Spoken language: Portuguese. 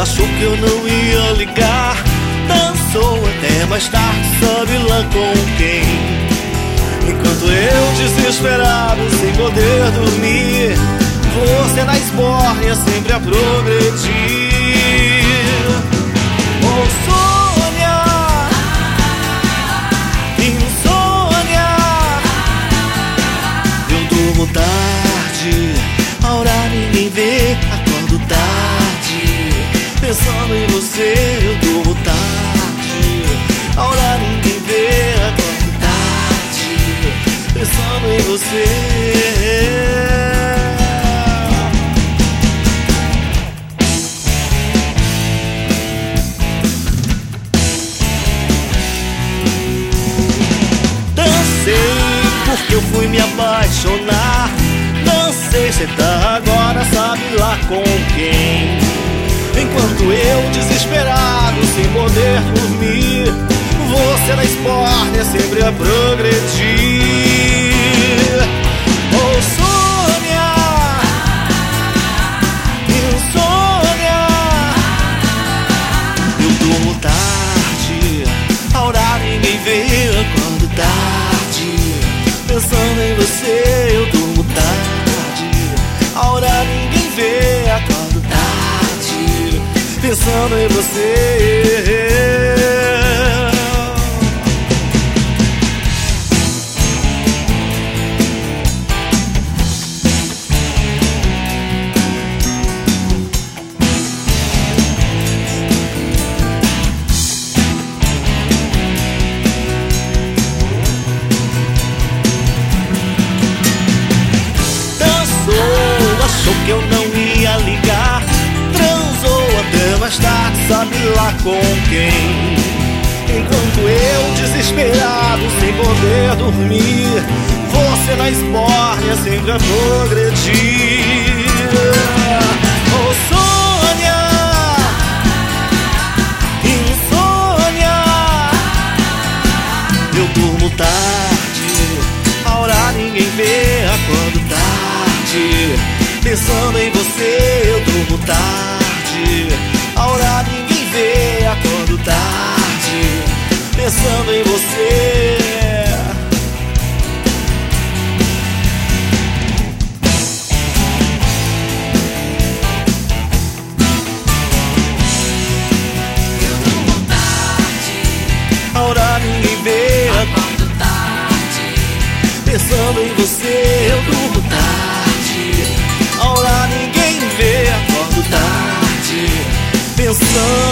Achou que eu não ia ligar, dançou até mais tarde, sabe lá com quem. Enquanto eu desesperado, sem poder dormir, você na esbórnia sempre a progredir. Oh, Sônia, insônia, eu durmo tarde, a hora ninguém vê, acordo tarde, pensando em você. Eu durmo tarde, a hora ninguém vê, acordo tarde, pensando em você. Porque eu fui me apaixonar, dancei, cê tá agora sabe lá com quem. Enquanto eu desesperado, sem poder dormir, você na esbórnia sempre a progredir. Oh, Sônia, insônia, eu durmo tarde, a hora ninguém vê, acordo tarde, pensando em você. Eu durmo tarde, a hora ninguém vê, acordo tarde, pensando em você. Achou que eu não ia ligar, transou até mais tarde, sabe lá com quem. Enquanto eu desesperado, sem poder dormir, você na esbórnia sempre a progredir. Oh, Sônia, insônia, eu durmo tarde, a hora ninguém vê, acordo tarde, pensando em você. Eu durmo tarde, a hora ninguém vê, acordo tarde, pensando em você. Eu durmo tarde, A hora ninguém vê, acordo tarde, pensando em você. Eu durmo tarde, a hora ninguém vê, acordo tarde, pensando